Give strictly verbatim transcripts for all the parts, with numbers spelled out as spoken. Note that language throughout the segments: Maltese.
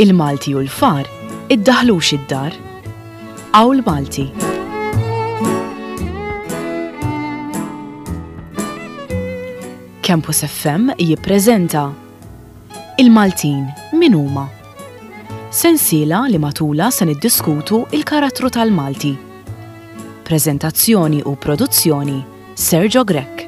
Il-Malti u l-far iddaħlux id-dar. Hawn Malti. Campus F M jippreżenta Il-Maltin min huma. Sensiela li matula se niddiskutu il-karattru tal-Malti. Preżentazzjoni u produzzjoni Sergio Grek.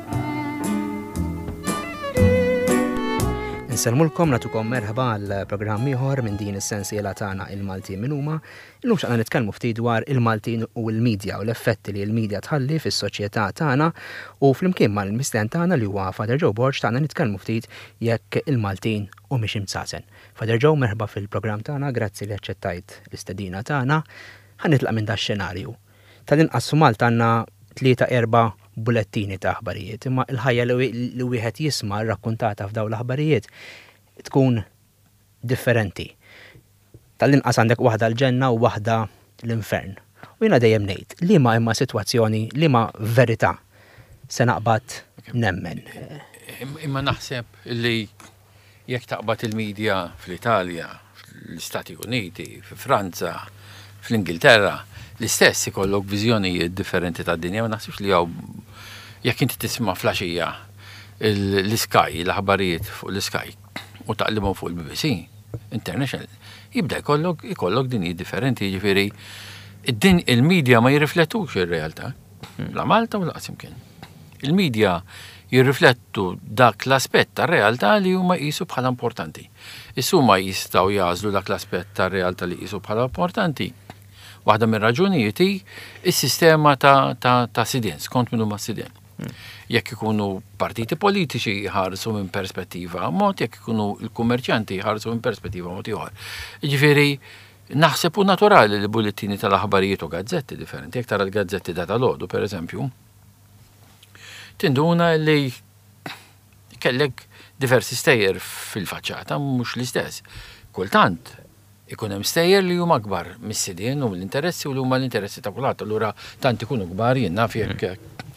Nselmulkom natukom merħba għal programm ieħor minn din is-sensiela tagħna il-Maltin min huma. Illum xaqna nitkellmu ftit dwar il-Maltin u l-medja u l-effetti li l-medja tħalli fis-soċjetà tagħna u flimkien mal-mistien tagħna li huwa Father Joe Borg tagħna nitkellmu ftit jekk il-Maltin u mhix imsasen. Father Joe, merħba fil-programm tagħna, grazzi li aċċettajt l-istedina tagħna. Ħanitlaq minn dax-xenarju. Tal-inqas Malta għandna tlieta erba' bulettini ta' aħbarijiet, imma l-ħajja li wieħed jisma' rrakkuntata f'dawn l-aħbarijiet tkun differenti. Tal-inqas għandek waħda l-ġenna u waħda l-infern. U jiena dejjem ngħid li ma imma sitwazzjoni li ma verità se naqbad nemmen. Imma naħseb li jekk taqbad il-medja fl-Italja, fl-Istati Uniti, fi Franza, fl-Ingilterra, l-istess ikollok viżjonijiet differenti tad-dinja, ma naħsibx li hawn jekk inti tisma' flaxija l-Sky, l-aħbarijiet fuq l-Sky u taqlimhom fuq il-B B C International, jibda jkollok ikollok dinji differenti, jiġifieri il-medja ma jirriflettux ir-realtà. La Malta u laqas imkien. Il-medja jirriflettu dak l-aspett tar-realtà li huma qisu bħala importanti. Issu ma jistgħu jażlu dak l-aspett tar-realtà li qisu bħala importanti. Waħda minn raġunijiet hi s-sistema ta' ta' ta' sidien, skont minnu ma' sidien. Jekk ikunu partiti politiċi jħarsu minn perspettiva mod, jekk ikunu l-kummerċjanti jħarsu minn perspettiva mod ieħor. Jiġifieri naħseb hu naturali li bulettini tal-aħbarijiet u gazzetti differenti. Jekk tara l-gazzetti ta' tal-għodu, pereżempju, tinduna li kellek diversi stejjer fil-faċċata mhux l-istess. Kultant ikun hemm stejjer li huma kbar mis-sidien u l-interessi u li huma l-interessi ta' kulħadd. Allura tant ikunu kbar jien naf jekk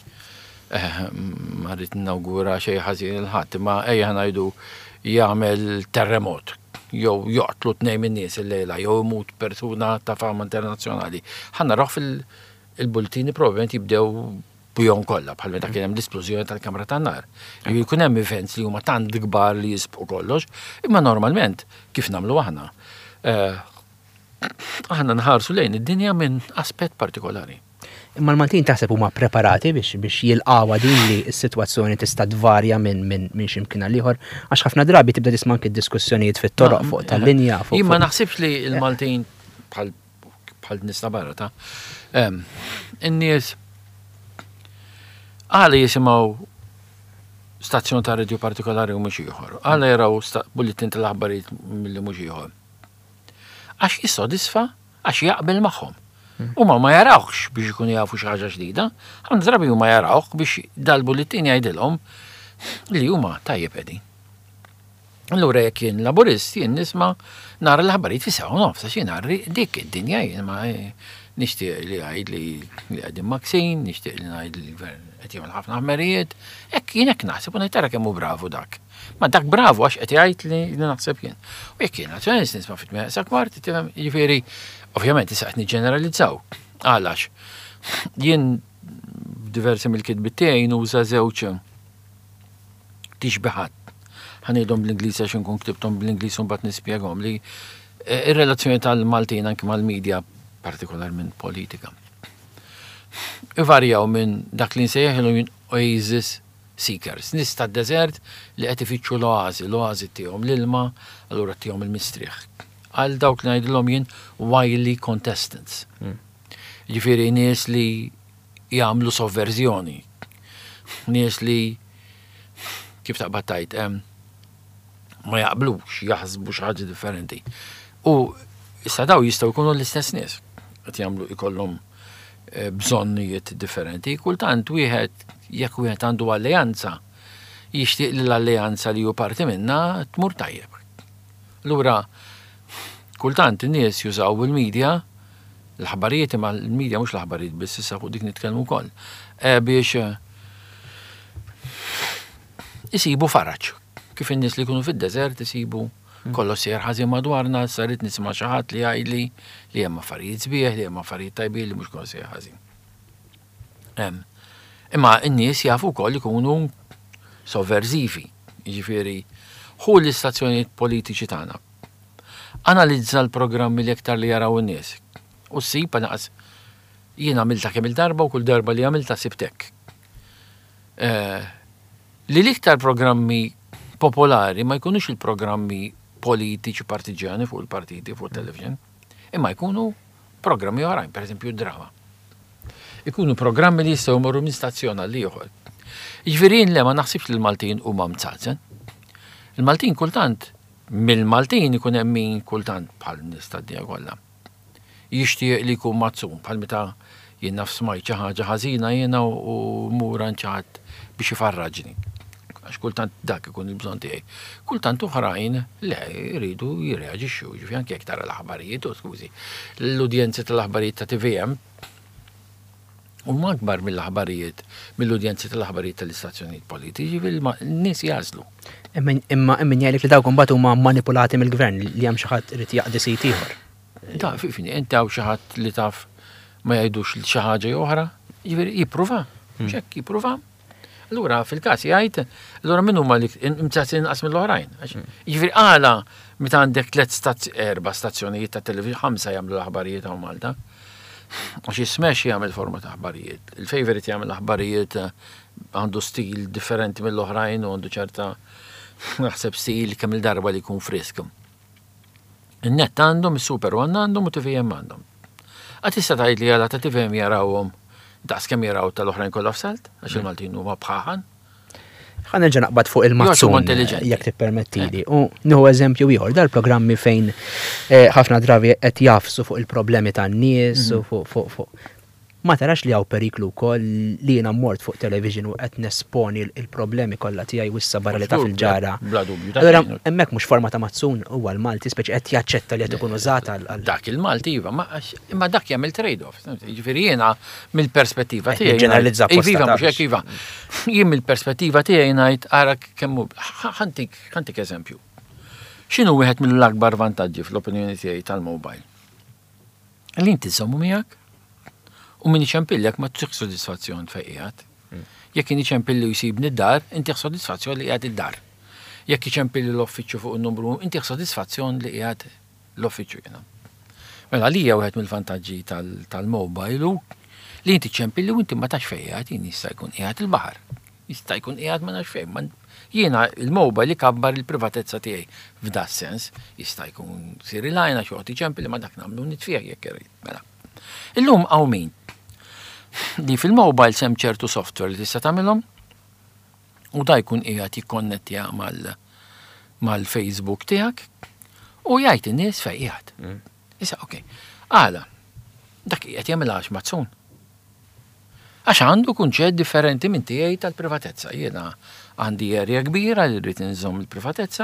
ma rrid nawgura xejn ħażin il-ħadd, imma ejja ngħidu jagħmel terremot jew joqtlu tnejn min-nies illejla jew imut persuna ta' fama internazzjonali. Ħa naraw fil-bulletini probabbilment jibdew bujhom kollha bħal meta kien hemm l-esplużjoni tal-kamra tan-nar. Jkun hemm events li huma tant kbar li jisbqu kollox, imma normalment kif nagħmlu aħna. Aħna nħarsu lejn id-dinja minn aspett partikolari. Imma l-Maltin taħseb huma preparati biex biex jilqgħu din li s-sitwazzjoni tista' tvarja minn minn minn x'imkien għal ieħor għax ħafna drabi tibda tisma' anke diskussjonijiet fit-toroq fuq tal-linja fuq. Jien ma naħsibx li l-Maltin bħal bħal nies ta' barra ta' in-nies għala jisimgħu stazzjon ta' radio partikolari u mhux ieħor. Għala jaraw bulletin tal-aħbarijiet milli mhux ieħor. Għax jissodisfa, għax jaqbel magħhom. Huma ma jarawx biex ikunu jafu xi ħaġa ġdida, ħafna drabi huma jarawh biex dal-bulletin jgħidilhom li huma tajjeb qegħdin. Allura jekk jien laburist jien nisma' nara l-aħbarijiet fi sew nofsa xi narri dik id-dinja jien ma nixtieq li jgħid li qegħdin maksin, nixtieq li ngħid li l-gvern qed jagħmel ħafna aħmerijiet, hekk jien hekk naħseb u ngħid tara kemm hu bravu dak. Ma dak bravu għax qed jgħid li naħseb jien. U jekk jien nazzjonalist nisma' fit-tmieqsa kbar tifhem, jiġifieri ovvjament issa qed niġġeneralizzaw. Għalax jien diversi mill-kitbiet tiegħi nuża żewġ tixbiħat. Ħanidhom bl-Ingliż għax inkun ktibthom bl-Ingliż u mbagħad nispjegahom li ir-relazzjoni tal-Maltin anke mal-medja partikolar minn politika. Ivarjaw minn dak li nsejjaħilhom oasis seekers, nies tad-deżert li qed ifittxu l-oażi, l-oażi tiegħhom l-ilma, allura tihom il-mistrieħ. Għal dawk li ngħidilhom jien wily contestants. Ġifieri nies li jagħmlu sovverżjoni. Nies li kif taqbad tajt ma jaqblux, jaħsbu xi ħaġa differenti. U issa daw jistgħu jkunu l-istess nies qed jagħmlu ikollhom bżonnijiet differenti. Kultant wieħed jekk wieħed għandu alleanza jixtieq li l-alleanza li hu parti minnha tmur tajjeb. Allura kultant in-nies jużaw il-medja, l-aħbarijiet imma l-medja mhux l-aħbarijiet biss issa fuq dik nitkellmu wkoll, biex isibu faraġġ. Kif in-nies li jkunu fid-deżert isibu kollu sejjer ħażin madwarna, sarit nisma' xi ħadd li jgħidli li hemm affarijiet sbieħ, li hemm affarijiet tajbin li mhux kollu sejjer ħażin. Imma n-nies jafu wkoll ikunu sovverżivi, jiġifieri ħu l-istazzjonijiet politiċi tagħna. Analizza l-programmi li aktar li jaraw in-nies. U ssib naqas jien għamilta kemm il-darba u kull darba li għamilta sibtek. Li l-iktar programmi popolari ma jkunux il-programmi politiċi partiġani fuq il-partiti fuq il-television, imma jkunu programmi oħrajn, per eżempju drama. Ikunu programmi li jistgħu jmorru minn stazzjon għal ieħor. Jiġifieri le ma naħsibx li l-Maltin huma mċaċen. Il-Maltin kultant, mill-Maltin ikun hemm min kultant bħal nistadija kollha. Jixtieq li jkun mazzum bħal meta jien naf smajt xi ħaġa ħażina jiena u mura nċaħat biex ifarraġni. Għax kultant dak ikun il-bżonn tiegħi. Kultant oħrajn le jridu jirreaġixxu, ġifieri anke jekk tara l-aħbarijiet u skużi. L-udjenzi tal-aħbarijiet ta' T V M huma akbar mill-aħbarijiet, mill-udjenzi tal-aħbarijiet tal-istazzjonijiet politiċi, n-nies jażlu. Imma imma jgħidlek li dawk imbagħad huma manipulati mill-gvern li hemm xi ħadd irid jaqdi sit ieħor. Da, fini, inti hawn xi ħadd li taf ma jgħidux xi ħaġa oħra, jiġifieri jippruva, x'hekk jippruva. Allura fil-każ jgħid, allura min huma li imċaċin inqas mill-oħrajn. Jiġifieri għala meta għandek tliet erba' stazzjonijiet ta' televiżjoni ħamsa jagħmlu l-aħbarijiet hawn Malta. Għax jismex jagħmel forma ta' aħbarijiet. Il-favorite jagħmel aħbarijiet għandu stil differenti mill-oħrajn u għandu ċerta naħseb stil kemm il-darba li jkun frisk. In-nett għandhom, is-Super One għandhom u T V M għandhom. Għad tista' tgħid li għala ta' T V M jarawhom daqs kemm jaraw tal-oħrajn kollha f'salt, għax il-Maltin huma bħaħan. Ħa nerġa' naqbad fuq il-mazzun jekk tippermettili. U nieħu eżempju ieħor dal-programmi fejn ħafna drabi qed jafsu fuq il-problemi tan-nies u fuq fuq fuq. Ma tarax li hawn periklu wkoll li jiena mort fuq television u qed nesponi l-problemi kollha tiegħi wissa barra li taf il-ġara. Bla dubju. Allura hemmhekk mhux forma ta' mazzun huwa l-Malti speċi qed jaċċetta li qed ikun użata għal dak il-Malti iva, imma dak jagħmel trade-off. Jiġifieri jiena mill-perspettiva tiegħi. Ġeneralizza Iva mhux hekk iva. Jien mill-perspettiva tiegħi ngħid ara kemm ħantik ħantik eżempju. X'inhu wieħed mill-akbar vantaġġi fl-opinjoni tiegħi tal-mobile? Li inti żommu miegħek u min iċempillek ma tieħ sodisfazzjon fejn qiegħed. Jekk kien iċempilli jsibni d-dar, inti sodisfazzjon li qiegħed id-dar. Jekk iċempilli l-offiċċju fuq in-numru, inti sodisfazzjon li qiegħed l-offiċċju jiena. Mela li hija wieħed mill-vantaġġi tal-mobile u li inti ċempilli u inti ma tax fejn qiegħed, jien jista' jkun qiegħed il-baħar. Jista' jkun qiegħed ma nafx fejn. Jiena il-mobile ikabbar il-privatezza tiegħi f'da sens, jista' jkun siri lajna xi ħodt iċempilli ma dak nagħmlu nitfiegħ jekk irid. Mela. Illum hawn min li fil-mobile sem ċertu software li tista' tagħmilhom u da jkun qiegħed jikkonnettja mal-Facebook tiegħek u jgħid in-nies fejn qiegħed. Issa okej. Għala, dak qiegħed jagħmilha għax mazzun. Għax għandu kunċett differenti minn tiegħi tal-privatezza. Jiena għandi erja kbira li rrid inżomm il-privatezza.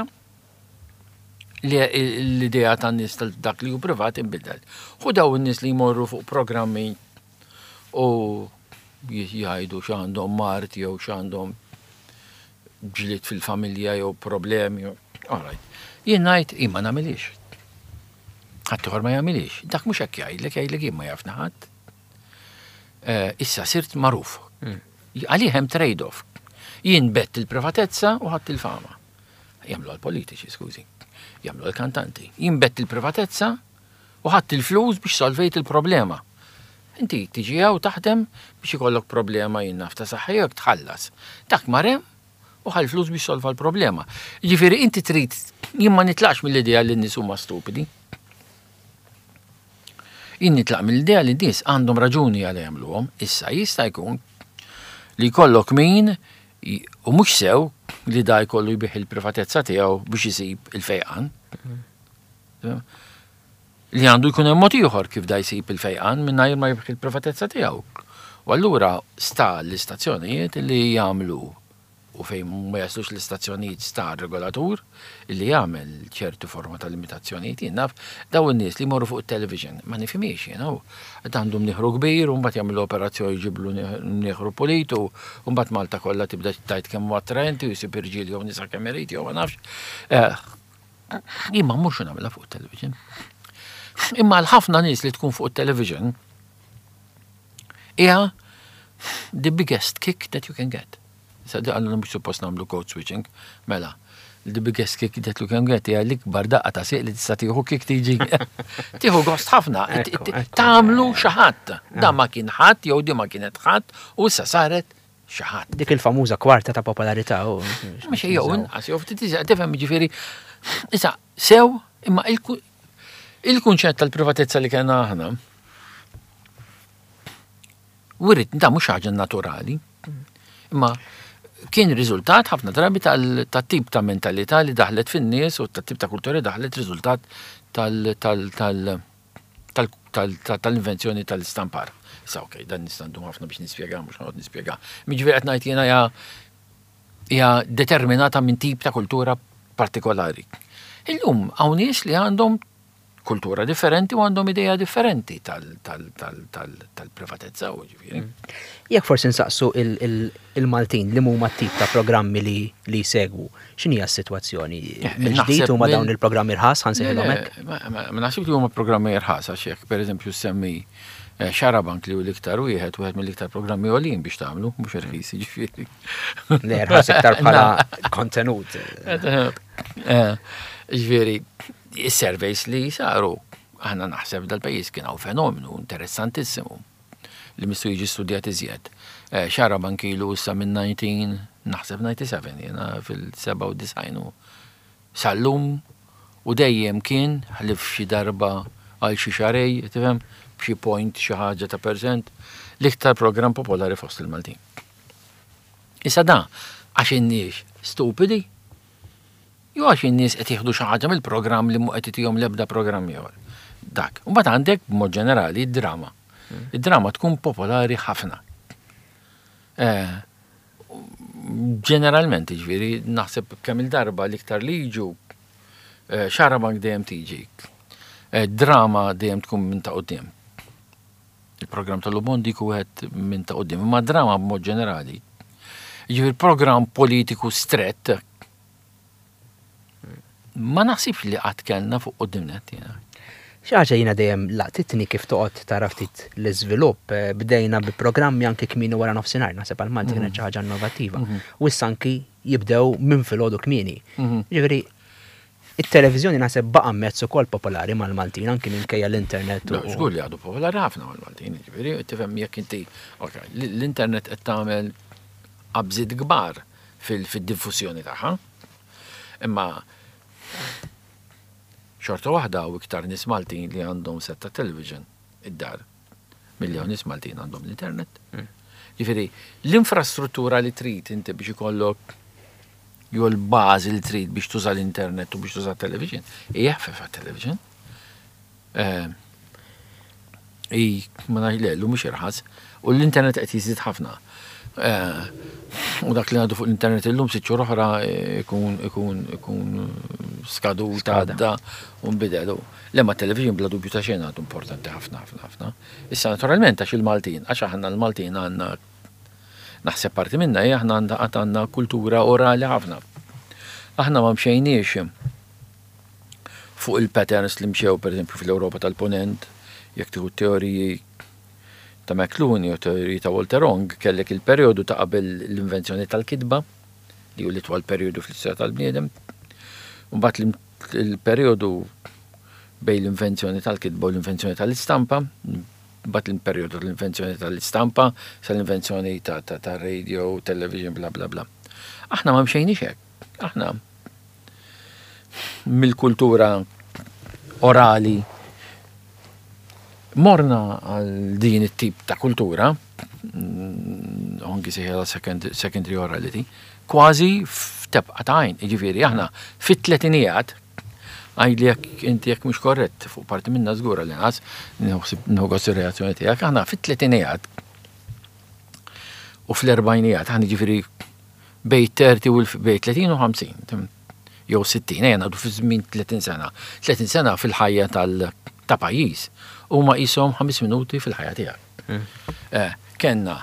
L-idea tan-nies tal-dak li hu privat inbidel. U daw in-nies li jmorru fuq programmi u jgħidu x'għandhom marti jew x'għandhom ġlied fil-familja jew problemi. Alright. Jien ngħid imma nagħmilix. Ħadd ieħor ma jagħmilix. Dak mhux hekk jgħidlek jgħidlek jien ma jafna ħadd. Issa sirt magħruf. Għalih hemm trade-off. Jien bett il-privatezza u ħadd il-fama. Jagħmlu għall-politiċi, skużi. Jagħmlu l-kantanti. Jien bett il-privatezza u ħadd il-flus biex solvejt il-problema. Inti tiġi għaw taħdem biex ikollok problema jinnaf ta' saħħa jekk tħallas. Dak marem u ħall flus biex solva l-problema. Ġifieri inti trid jien ma nitlaqx mill-idea li n-nies huma stupidi. Jien nitlaq mill-idea li n-nies għandhom raġuni għal jagħmluhom, issa jista' jkun li jkollok min u mhux sew li da jkollu jbieħ il-privatezza tiegħu biex isib il-fejqan. Li għandu jkun hemm mod ieħor kif da jsib il-fejqan mingħajr ma jibħi il-privatezza tiegħu. U allura sta l-istazzjonijiet li jagħmlu u fejn ma jaslux l-istazzjonijiet sta regolatur li jagħmel ċertu forma ta' limitazzjonijiet jien naf daw in-nies li jmorru fuq it-television ma nifhimiex jien hu għandhom nieħru kbir u mbagħad jagħmlu operazzjoni jġiblu nieħru pulit u mbagħad Malta kollha tibda tajt kemm huwa attrenti u jsib irġiel jew nisa kemm irid jew ma nafx. imma mhux nagħmilha fuq television. Imma l-ħafna nies li tkun fuq television hija the biggest kick that you can get. Sa għallna mhux suppost nagħmlu code switching, mela. The biggest kick that you can get hija l-ikbar daqqa ta' seq li tista' tieħu kick tiġi. Tieħu gost ħafna, tagħmlu xi ħadd. Da ma kien ħadd jew di ma kienet ħadd u issa saret xi ħadd. Dik il-famuża kwarta ta' popolarità u. Mhux jew inqas jew ftit iżgħar tifhem jiġifieri. Issa sew imma il-kunċett tal-privatezza li kellna aħna wirid da mhux ħaġa naturali. Imma kien riżultat ħafna drabi tat-tip ta' mentalità li daħlet fin-nies u tat-tip ta' kultura daħlet riżultat tal-invenzjoni tal-istampar. Sa okej, dan nistandu ħafna biex nispjega, mhux ħanqod nispjega. Miġifieri qed ngħid jiena hija determinata minn tip ta' kultura partikolari. Illum hawn nies li għandhom kultura differenti u għandhom ideja differenti tal-privatezza u ġifieri. Jekk forsi nsaqsu il-Maltin li huma t-tip ta' programmi li jsegwu, x'inhi s-sitwazzjoni? Mill-ġdid huma dawn il-programmi irħas ħansejħilhom hekk? Ma naħsib li huma programmi irħas għax jekk pereżempju semmi Xarabank li hu l-iktar wieħed wieħed mill-iktar programmi għolin biex tagħmlu, mhux irħis jiġifieri. Le irħas iktar bħala kontenut. Ġifieri, is-surveys li saru, aħna naħseb dal-pajjiż kien hawn fenomenu interessantissimu li mistu jiġi studjat iżjed. Xarabank ilu issa minn nineteen, naħseb ninety-seven jiena fil-seba' u disgħin sal-lum u dejjem kien ħlif xi darba għal xi xarej, tifhem, b'xi point xi ħaġa ta' percent l-iktar programm popolari fost il-Maltin. Issa da, għax in-nies stupidi, jew għax in-nies qed jieħdu xi ħaġa mill-programm li mhu qed itihom l-ebda programm ieħor. Dak. U mbagħad għandek b'mod ġenerali d-drama. Id-drama tkun popolari ħafna. Ġeneralment, ġifieri, naħseb kemm il-darba l-iktar li jiġu Xarabank dejjem tiġi. Drama dejjem tkun minn ta' qudiem. Il-programm tal-Lubon dik wieħed minn ta' qudiem, imma drama b'mod ġenerali. Ġifieri programm politiku strett ma naħsibx li qatt kellna fuq qudiemnet jiena. Xi ħaġa jiena dejjem laqtitni kif toqgħod tara ftit l-iżvilupp, bdejna bi programmi anke kmieni wara nofsinhar, naħseb għal Malti kienet xi ħaġa innovattiva. U issa anki jibdew minn filgħodu kmieni. Ġifieri it-televiżjoni naħseb baqa' mezz ukoll popolari mal-Maltin anke minkejja l-internet. Żgur li għadu popolari ħafna mal-Maltin, ġifieri tifhem jekk inti l-internet qed tagħmel qabżiet kbar fid-diffużjoni tagħha. Imma xorta waħda u iktar nies Maltin li għandhom setta television id-dar milli hawn nies Maltin għandhom l-internet. Ġifieri l-infrastruttura li trid inti biex ikollok jew l-bażi li trid biex tuża l-internet u biex tuża television hija ħfef television. I ma ngħidlelu mhux irħas u l-internet qed jiżdied ħafna. U dak li għadu fuq l-internet illum sitt xhur oħra ikun ikun ikun skaduta għadda u nbidelu. Lemma television bla dubju ta' xejn għadu importanti ħafna ħafna ħafna. Issa naturalment għax il-Maltin, għax aħna l-Maltin għandna naħseb parti minna hija aħna għandna kultura orali ħafna. Aħna ma mxejniex fuq il-patterns li mxew pereżempju fil-Ewropa tal-Punent, jekk tieħu teoriji ta' McLuhan u teoriji ta' Walter Ong, kellek il-perjodu ta' qabel l-invenzjoni tal-kidba, li hu l-itwal perjodu fl-istorja tal-bniedem, u mbagħad il-perjodu bejn l-invenzjoni tal-kidba u l-invenzjoni tal-istampa, mbagħad il-perjodu tal-invenzjoni tal-istampa sa l-invenzjoni ta' radio, television, bla bla bla. Aħna ma mxejniex hekk. Aħna mill-kultura orali morna għal din it-tip ta' kultura, anki seħela secondary orality, kważi f'tebqa ta' għajn. Ġifieri aħna fit-tletinijat, għajli jekk inti jekk mhux korrett fuq parti minna żgura li nqas nħoggos ir-reazzjoni tiegħek, aħna fit-tletinijat u fl-erbajnijat aħna ġifieri bej thirty u bej tletin u ħamsin jew sittin, ejja ngħidu fi żmien tletin sena. tletin sena fil-ħajja ta' pajjiż huma qishom ħames minuti fil-ħajja tiegħek. Kenna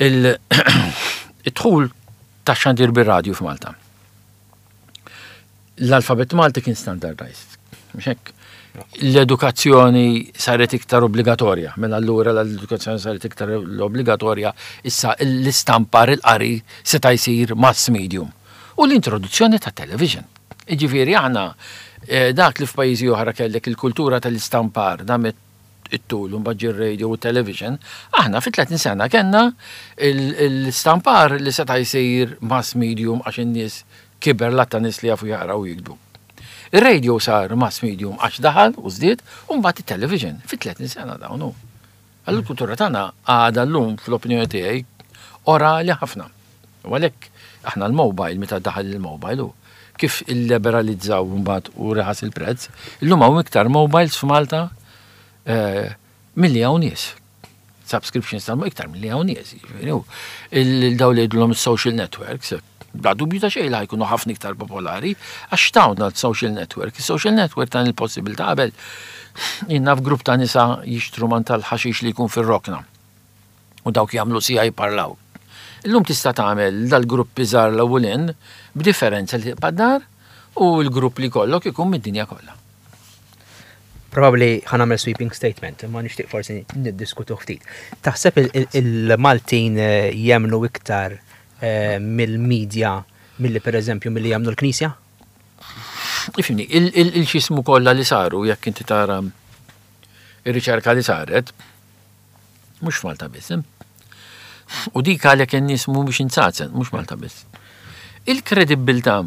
il-dħul ta' xandir bir-radju f'Malta. l-alfabet Malti kien standardized. Mhux hekk. L-edukazzjoni saret iktar obbligatorja, mela allura l-edukazzjoni saret iktar obbligatorja, issa l-istampar il-qari seta' jsir mass medium. U l-introduzzjoni ta' television. Iġifieri aħna dak li f'pajjiżi oħra kellek il-kultura tal-istampar damet it-tul u mbagħad ir-radio u television, aħna fi tletin sena kellna l-istampar li seta' jsir mass medium għax in-nies kiber l-atta nies li jafu jaqraw u jikdu. Il-radio sar mass medium għax daħal u żdied u mbagħad it-television fi tletin sena dawnu. Għallu l-kultura tagħna għadha llum fl-opinjoni tiegħi orali ħafna. U għalhekk aħna l-mobile meta daħal il-mobile hu kif il-liberalizzaw mbagħad u reħas il-prezz, illum hawn iktar mobiles f'Malta milli hawn nies. Subscriptions tal iktar milli hawn nies. Il-daw li jgħidulhom social networks bla dubju ta' xejn jkunu ħafna iktar popolari għax tawna l-social network. Il-social network ta' il-possibilità qabel jinna f'grupp ta' nisa jixtru man tal-ħaxix li jkun fir-rokna. U dawk jagħmlu sija jipparlaw. Illum tista' tagħmel dal-grupp iżgħar l-ewwelin b'differenza li tibqad u l-grupp li kollok ikun mid-dinja kollha. Probably ħanamel sweeping statement, ma nixtieq forsi niddiskutu ftit. Taħseb il-Maltin jemnu iktar mill-medja milli per eżempju milli jagħmlu l-Knisja? Ifimni, il-xismu kollha li saru jekk inti tara ir-riċerka li saret mhux Malta biss. U dik għalhekk in-nies mhumiex insatzen, mhux Malta biss. Il-kredibilità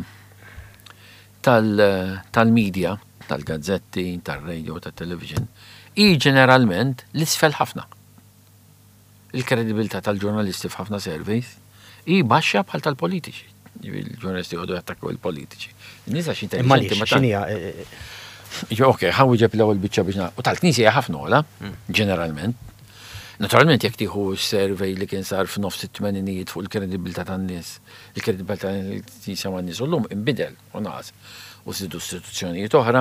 tal-medja, tal-gazzetti, tal-radio, tal-television, hi ġeneralment l-isfel ħafna. Il-kredibilità tal-ġurnalisti f'ħafna surveys i baxxa bħal tal-politiċi. Il-ġurnalisti għodu jattakku il-politiċi. Nisa x'intelligenti ma xinija. Ok, ħawu ġeb l-ewwel biċċa biex u tal-Knisja ħafna ola, ġeneralment. Naturalment jekk tieħu survey li kien sar f'nofs it-tmeninijiet fuq il-kredibilità tan-nies, il-kredibilità tan-Knisja man-nies u llum inbidel u naqas. U sidu istituzzjonijiet oħra.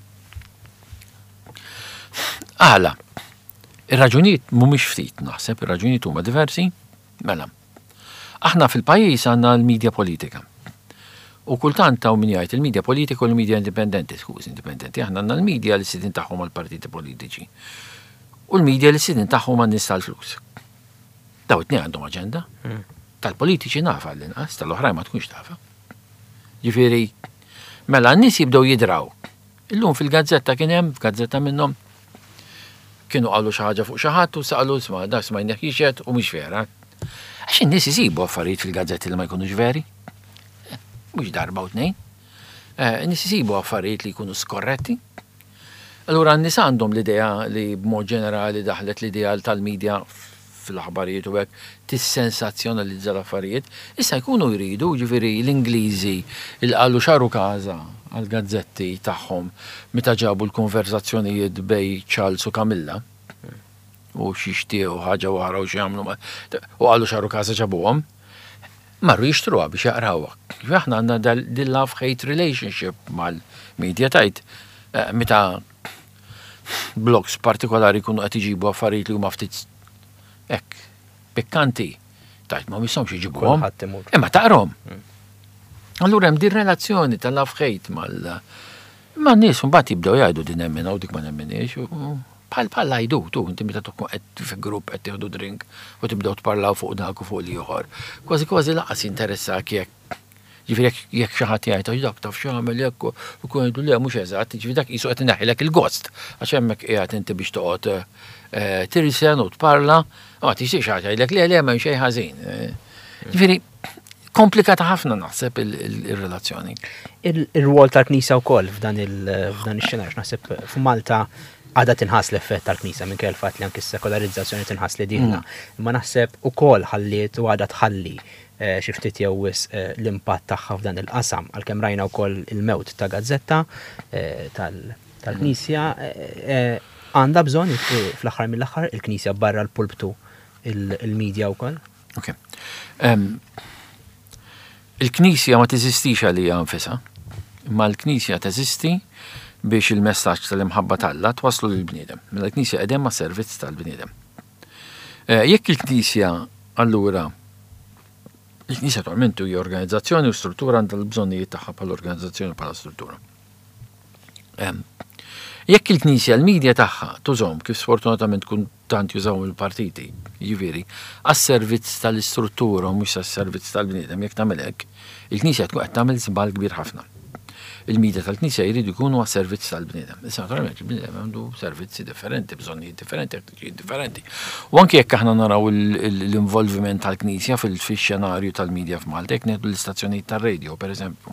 Għala, ir-raġunijiet mhumiex ftit naħseb, ir-raġunijiet huma diversi, mela. Aħna fil-pajjiż għandna l-medja politika. U kultant taw min jgħid il-medja politika u l-medja indipendenti, skuż indipendenti, aħna għandna l-medja li sidin tagħhom għall-partiti politiċi. U l-medja li sidin tagħhom għan-nies tal-flus. Daw it-tnejn għandhom aġenda. Tal-politiċi nafa l-inqas, tal-oħrajn ma tkunx tafa. Ġifieri, mela n-nies jibdew jidraw. Illum fil-gazzetta kien hemm f'gazzetta minnhom kienu qalu xi ħaġa fuq xi ħadd u saqalu isma' dak smajnek jixed u mhux vera. Għax in-nies isibu affarijiet fil-gazzetti li ma jkunux veri. Mhux darba u tnejn. In-nies isibu affarijiet li jkunu skorretti. Allura n-nies għandhom l-idea li b'mod ġenerali daħlet l-idea tal-medja fil-aħbarijiet u hekk tissensazzjonalizza l-affarijiet. Issa jkunu jridu ġifieri l-Ingliżi il qalu xaru każa għall-gazzetti tagħhom meta ġabu l-konversazzjonijiet bej Charles u Camilla. U xixtiequ ħaġa oħra u x'jagħmlu u qalu xaru każa ġabuhom, marru jixtruha biex jaqrawha. Aħna għandna din love-hate relationship mal-medja tajt meta blogs partikolari jkunu qed iġibu affarijiet li huma ftit hekk pikkanti tajt ma mistgħux iġibuhom. Imma taqrom. Allura hemm din relazzjoni tal-love-hate mal man-nies mbagħad jibdew jgħidu din nemmen u dik ma nemminix. Bħal bħal għajdu, tu, inti meta tkun qed fi grupp qed tieħdu drink u tibdew tparlaw fuq dak u fuq ieħor. Kważi kważi laqas interessak jekk ġifieri jekk xi ħadd jgħid dak taf x'għamel jekk u jkun jgħidu le mhux eżatt, ġifieri dak qisu qed ineħħilek il-gost għax hemmhekk qiegħed inti biex toqgħod tirsen u tparla, ma tixtieq xi ħaġa jgħidlek le le m'hemm xejn ħażin. Ġifieri komplikata ħafna naħseb ir-relazzjoni. Ir-rwol tal-Knisja wkoll f'dan ix-xenarju naħseb f'Malta għada tinħas l-effett tal-Knisja minn kell fatt li anke s-sekolarizzazzjoni tinħas li dinna. Imma naħseb ukoll ħalliet u għada tħalli xi ftit jew l-impatt tagħha f'dan il-qasam għalkemm rajna wkoll il-mewt ta' gazzetta tal-Knisja għandha bżonn fl-aħħar mill-aħħar il-Knisja barra l-pulptu il-medja wkoll. Ok. Il-Knisja ma teżistix għalija nfisha, imma l-Knisja teżisti biex il-messaġġ tal-imħabba tal-Alla twaslu lill-bniedem. Mela l-Knisja qegħdem ma' servizz tal-bniedem. Jekk il-Knisja allura Il-Knisja attualment hija organizzazzjoni u struttura għandha l-bżonnijiet tagħha bħala organizzazzjoni bħala struttura. Jekk il-Knisja l-medja tagħha tużhom kif sfortunatament kun tant jużaw il-partiti, jiġifieri, għas-servizz tal-istruttura u mhux għas-servizz tal-bniedem, jekk tagħmel hekk, il-Knisja tkun qed tagħmel żball kbir ħafna. Il-medja tal-Knisja jridu jkunu għas-servizz tal-bniedem. Issa naturalment il-bniedem għandu servizzi differenti, bżonnijiet differenti, ħtiġijiet differenti. U anke jekk aħna naraw l-involviment tal-Knisja fil-xenarju tal-medja f'Malta, jekk nieħdu l-istazzjonijiet tar-radio, pereżempju.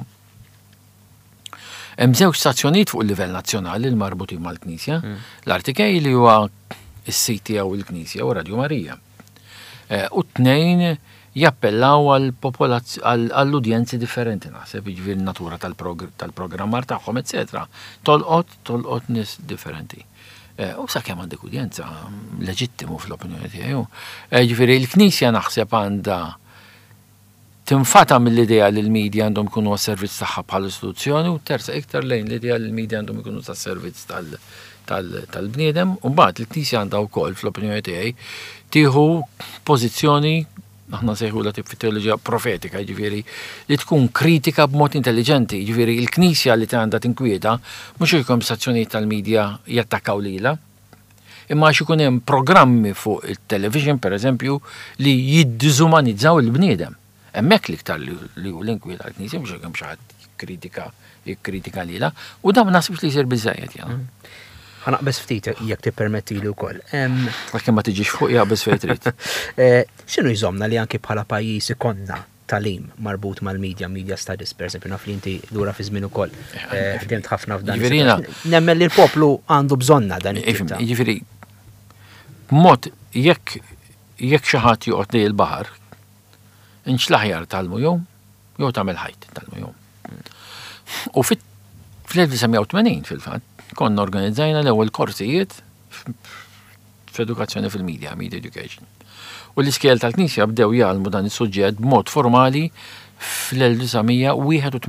Hemm żewġ stazzjonijiet fuq il-livell nazzjonali l marbutin mal-Knisja, l-Artikej li huwa s-sit tiegħu il-Knisja u Radio Marija. U t-tnejn jappellaw għall-udjenzi differenti naħseb, jiġifieri natura tal-programmar tagħhom, et cetera. Tolqot, tolqot nies differenti. U sakemm għandek udjenza leġittimu fl-opinjoni tiegħu. Jiġifieri l-Knisja naħseb għandha tinfata mill-idea li l-medja għandhom ikunu għas-servizz tagħha bħala istituzzjoni u tersa iktar lejn l-idea li l-medja għandhom ikunu tas-servizz tal-bniedem u mbagħad l-Knisja għandha wkoll fl-opinjoni tiegħi tieħu pożizzjoni aħna sejħula tip fit-teoloġija profetika, jiġifieri li tkun kritika b'mod intelligenti, jiġifieri l-Knisja li għandha tinkwieta mhux il-konversazzjonijiet tal-medja jattakkaw lilha. Imma għax ikun hemm programmi fuq it-television pereżempju li jiddiżumanizzaw il-bniedem. Hemmhekk l-iktar li hu l-inkwieta l-Knisja mhux hemm xi ħadd jikkritika jikkritika lilha u dan ma naħsibx li jsir biżżejjed jagħmel. Ħanaqbes ftit jekk tippermettili wkoll. Għalkemm ma tiġix fuq jaqbes fejn trid. X'inhu jżommna li anke bħala pajjiż ikonna tagħlim marbut mal-media, media studies, pereżempju naf li inti lura fi żmien ukoll. Fdimt ħafna f'dan. Nemmen li l-poplu għandu bżonna dan it-tip. Jiġifieri b'mod jekk jekk xi ħadd joqgħod lejn il-baħar, inx l-aħjar talmu jom, jew tagħmel ħajt talmu jom. U fl-1980 fil-fatt konna organizzajna l-ewwel korsijiet f'edukazzjoni fil-media, media education. U l-iskejjel tal-Knisja bdew jgħalmu dan is-suġġett b'mod formali fl-1981.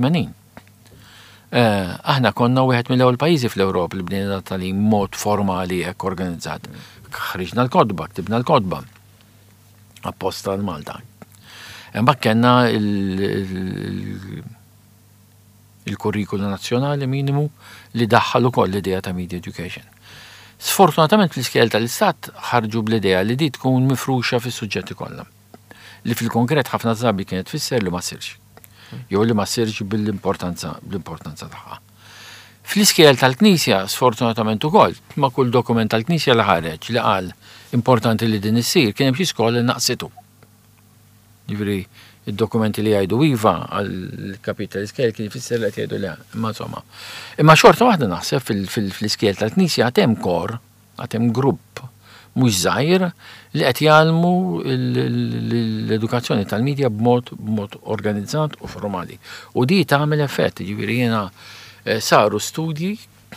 Aħna konna wieħed mill-ewwel pajjiżi fl-Ewropa li bdejna tagħlim mod formali hekk organizzat. Ħriġna l-kodba, ktibna l-kodba apposta l-Malta. Imbagħad kellna il-kurrikula nazzjonali minimu li daħħal ukoll l-idea ta' media education. Sfortunatament fl-iskejjel tal-Istat ħarġu bl-idea li di tkun mifruxa fis-suġġetti kollha. Li fil-konkret ħafna drabi kienet tfisser li ma ssirx. Jew li ma ssirx bil-importanza bl-importanza tagħha. Fl-iskejjel tal-Knisja sfortunatament ukoll ma' kull dokument tal-Knisja li ħareġ li qal importanti li din issir kien hemm xi skola naqsitu. Jiġifieri id-dokumenti li jgħidu iva għall-kapital iskejjel kien jfisser li qed jgħidu le, imma insomma. Imma xorta waħda naħseb fl-iskejjel tal-Knisja għad hemm kor, għad hemm grupp mhux żgħir li qed jgħallmu l-edukazzjoni tal-medja b'mod b'mod organizzat u formali. U di tagħmel effett, jiġifieri jiena saru studji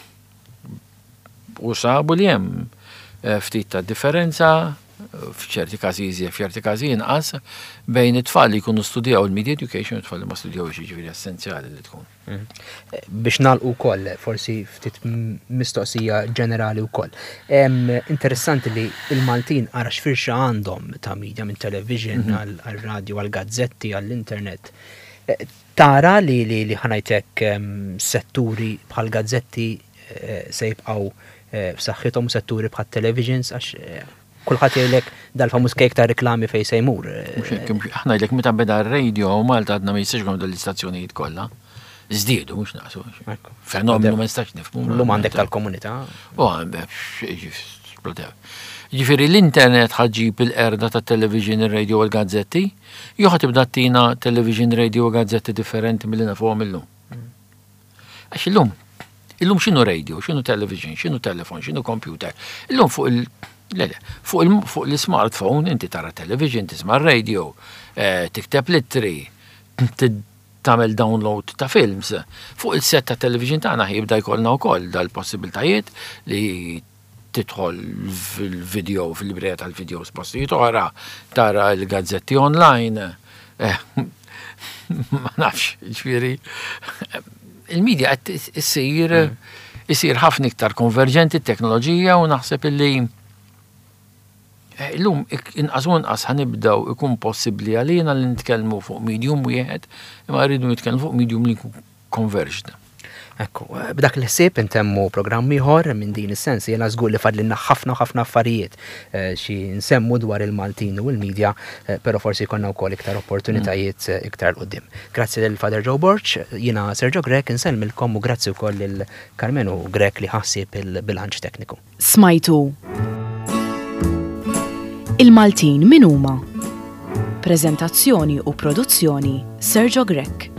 u sabu li hemm ftit ta' differenza f'ċerti każi iżjed, f'ċerti każi inqas bejn it-tfal li jkunu studjaw il-media education u t-tfal li ma studjawx, jiġifieri essenzjali li tkun. Biex nagħlqu wkoll forsi ftit mistoqsija ġenerali wkoll. Interessanti li l-Maltin ara x'firxa għandhom ta' media minn television għal-radio, għal-gazzetti, għall-internet. Tara li li ħanajtek setturi bħal gazzetti se jibqgħu f'saħħithom u setturi bħal televisions għax kulħadd jgħidlek dal-famuż kejk ta' reklami fejn se jmur. Aħna jgħidlek meta beda r-radio u Malta għadna ma jistax għom dal-istazzjonijiet kollha. Żdiedu mhux naqsu. Fenomenu ma nistax nifhmu. Llum għandek tal-komunità. U Jiġifieri l-internet ħaġġib il-qerda ta' television, ir-radio u l-gazzetti, jew ħad tibda tina television, radio u gazzetti differenti milli nafuhom illum. Għax illum, illum x'inhu radio, x'inhu television, x'inhu telefon, x'inhu computer. Illum fuq il- Lele, fuq l-smartphone inti tara television, tisma' radio, tikteb littri, tagħmel download ta' films. Fuq il-set ta' television tagħna jibda jkollna wkoll dal-possibiltajiet li tidħol fil-video, fil-librija tal-videos postijiet oħra, tara l-gazzetti online. Ma nafx, ġifieri. Il-medja qed issir isir ħafna iktar konverġenti t-teknoloġija u naħseb illi Illum inqas u inqas ħanibdew ikun possibbli għalina li nitkellmu fuq medium wieħed, imma rridu nitkellmu fuq medium li jkun converged. Ekku, b'dak li ħsieb intemmu programm ieħor minn din is-sens jiena żgur li fadlilna ħafna ħafna affarijiet xi nsemmu dwar il-Maltin u l-medja, però forsi jkollna wkoll iktar opportunitajiet iktar qudiem. Grazzi lil Father Joe Borch, jiena Sergio Grek insellmilkom u grazzi wkoll lil Carmenu Grek li ħassib il-bilanċ tekniku. Smajtu Il-Maltin min huma? Preżentazzjoni u produzzjoni Sergio Grek.